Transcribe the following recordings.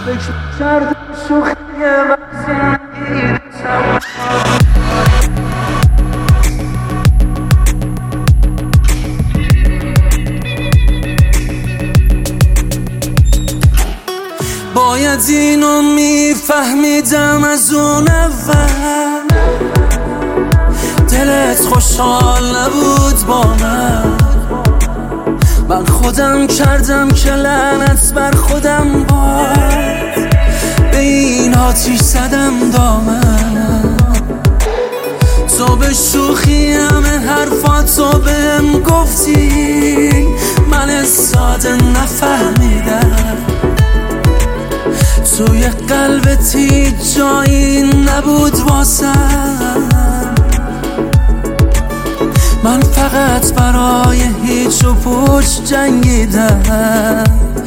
فکر کردم شوخی وقتی باید اینو میفهمیدم از اون اول، دلت خوشحال نبود با من خودم کردم که لعنت بر خودم باد، به این آتیش زدم دامنم. تو به شوخی همه حرفاتو بهم گفتی، من ساده نفهمیدم توی قلبت هیچ جایی نبود واسم. من فقط برای هیچ و پوچ جنگیدم.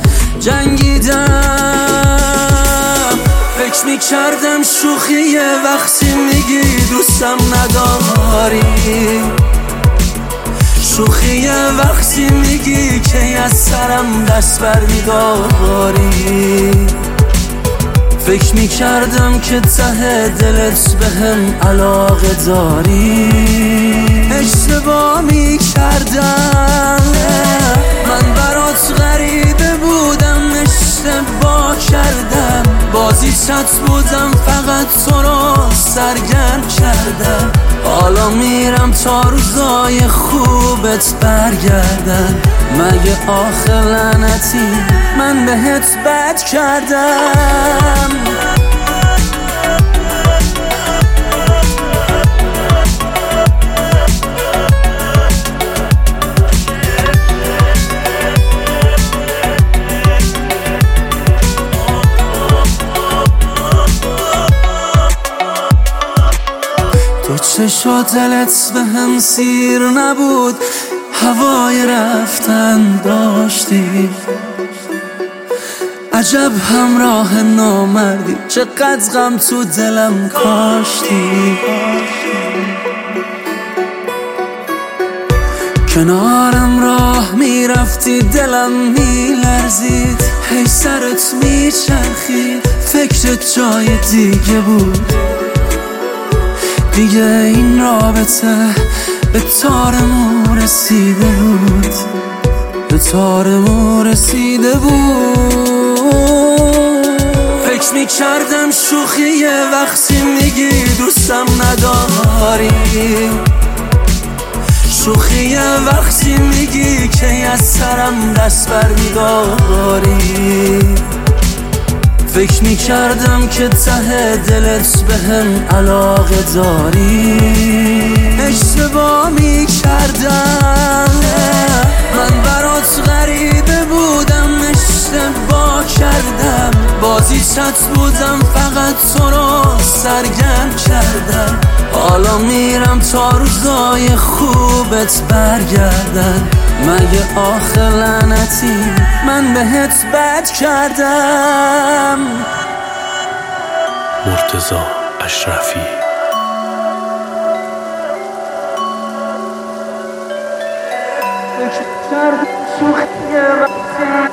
فکر میکردم شوخیه وقتی میگی دوستم نداری، شوخیه وقتی میگی که از سرم دست برمیداری. فکر میکردم که ته دلت بهم علاقه داری، اشتباه میکردم، من برات غریبه بودم، اشتباه کردم، بازیچت بودم، فقط تو رو سرگرم کردم. حالا میرم تا روزای خوبت برگردن، مگه آخه لعنتی من بهت بد کردم؟ تو چشا دلت به هم سیر نبود، هوای رفتن داشتی، عجب همراه نامردی، چقدر غم تو دلم کاشتی. کنارم راه میرفتی دلم میلرزید، هی سرت میچرخید، فکرت جای دیگه بود، دیگه این رابطه به تارمون رسیده بود، به تارمون رسیده بود. فکر میکردم شوخیه وقتی میگی دوستم نداری، شوخیه وقتی میگی که از سرم دست برمیداری. فکر میکردم که ته دلت بهم علاقه داری، اشتباه میکردم، من برات غریبه بودم، اشتباه کردم، بازیچت بودم، فقط تو رو سرگرم کردم. حالا میرم تا روزای خوبت برگردن، مگه آخه لعنتی من بهت بد کردم؟ مرتضی اشرفی. فکر کردم شوخیه وقتی